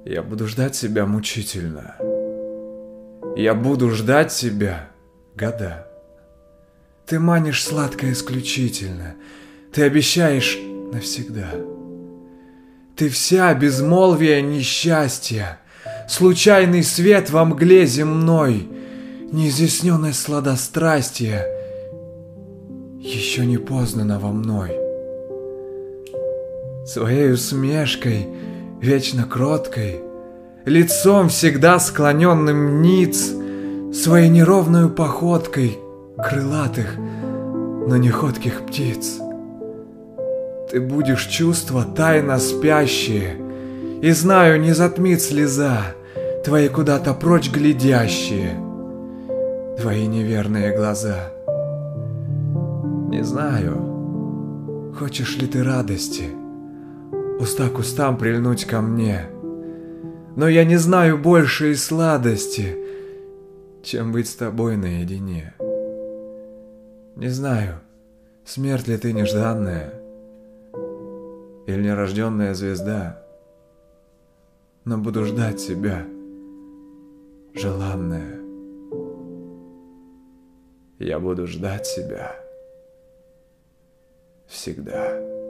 Я буду ждать тебя мучительно. Я буду ждать тебя года. Ты манишь сладко исключительно, ты обещаешь навсегда. Ты вся безмолвие несчастья, случайный свет во мгле земной, неизъясненное сладострастие, еще не познано во мной. Своей усмешкой, вечно кроткой, лицом всегда склоненным ниц, своей неровною походкой крылатых, но не ходких птиц. Ты будешь чувства тайно спящие, и знаю, не затмит слеза твои куда-то прочь глядящие, твои неверные глаза. Не знаю, хочешь ли ты радости, уста к устам прильнуть ко мне, но я не знаю большей сладости, чем быть с тобой наедине. Не знаю, смерть ли ты нежданная или нерожденная звезда, но буду ждать тебя, желанная. Я буду ждать тебя всегда.